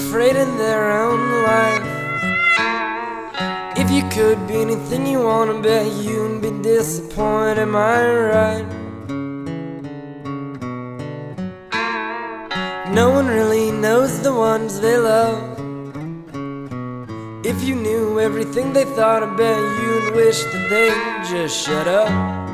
afraid in their own life. If you could be anything you wanna be, you'd be disappointed, am I right? No one really knows the ones they love. If you knew everything they thought about, you'd wish that they'd just shut up.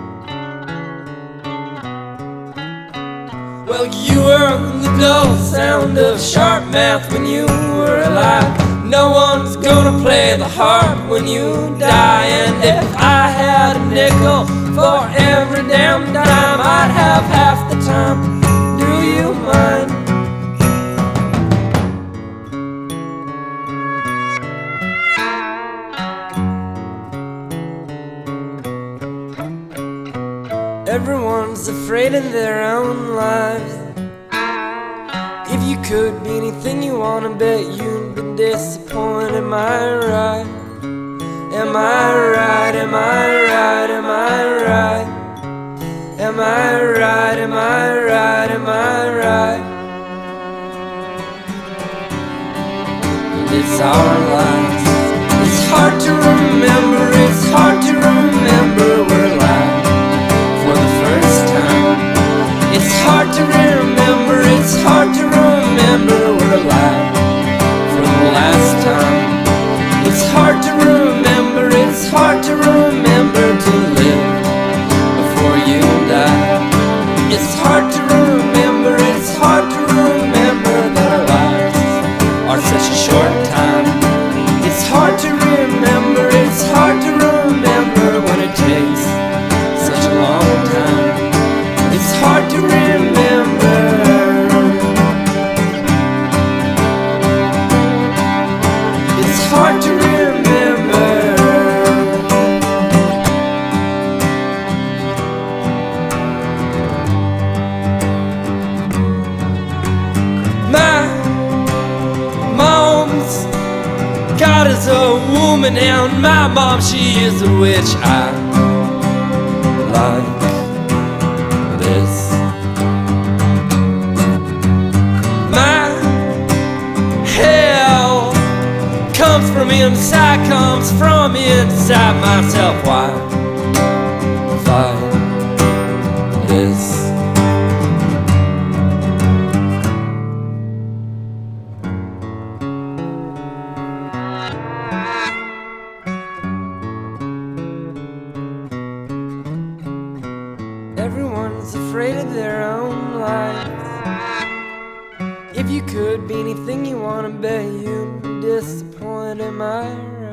Well, you were the dull sound of sharp math when you were alive. No one's gonna play the harp when you die. And if I had a nickel for every damn dime, I'd have half the time. Do you mind? Everyone's afraid in their own lives. If you could be anything you wanna be, you'd be disappointed, am I right? Am I right? Am I right? Am I right? Am I right? Am I right? Am I right? It's our lives. It's hard to remember. It's hard to remember we're alive for the first time. It's hard to remember. It's hard to remember we're alive for the last time. It's hard to remember. It's hard to remember to live before you die. It's hard to remember. It's hard to remember that our lives are such a short time. It's hard to remember. It's hard to remember when it takes such a long time. It's hard to remember. It's hard to remember. My mom's God is a woman, and my mom, she is a witch. I like this. My hell comes from inside, comes from inside myself. Why fight this? Everyone's afraid of their own lives. If you could be anything you wanna be, you'd be disappointed, am I right?